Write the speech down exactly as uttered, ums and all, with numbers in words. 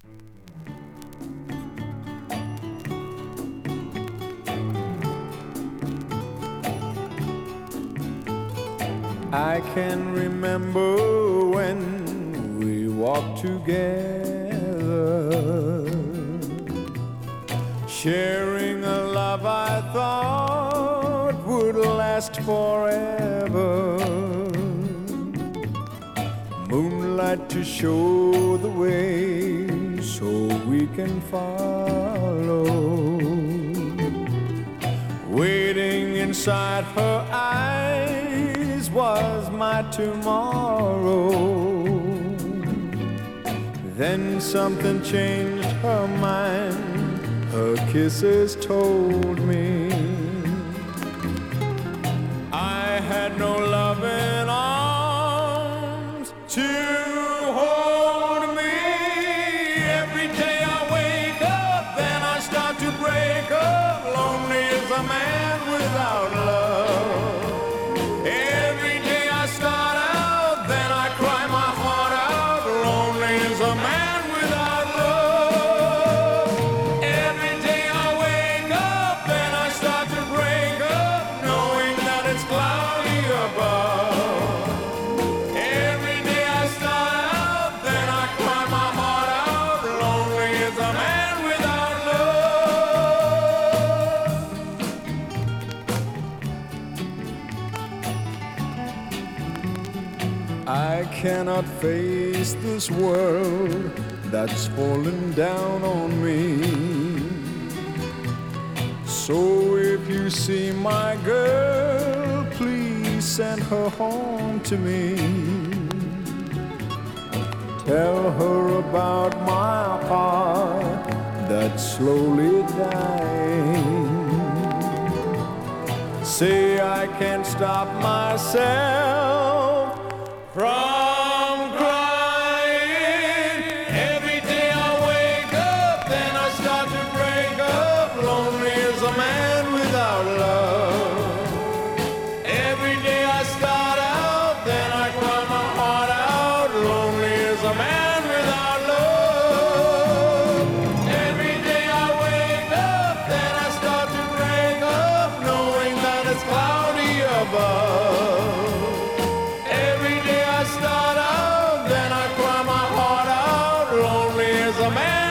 I can remember when we walked together, sharing a love I thought would last forever. Moonlight to show the way so we can follow. Waiting inside her eyes was my tomorrow. Then something changed her mind, her kisses told me I had no loving arms to hold me. Every day I wake up, then I start to break up. Lonely as a man without love. Every day I start out, then I cry my heart out. Lonely as a man without love. Every day I wake up, then I start to break up, knowing that it's cloudy above. Every day I start out, then I cry my heart out. Lonely as a man without love. I cannot face this world that's falling down on me. So if you see my girl, please send her home to me. Tell her about my heart that's slowly dying. Say I can't stop myself from crying. Every day I wake up, then I start to break up. Lonely as a man without love. Every day I start out, then I cry my heart out. Lonely as a man without love. Every day I wake up, then I start to break up, knowing that it's cloudy above. Every day I start out, then I cry my heart out. Lonely as a man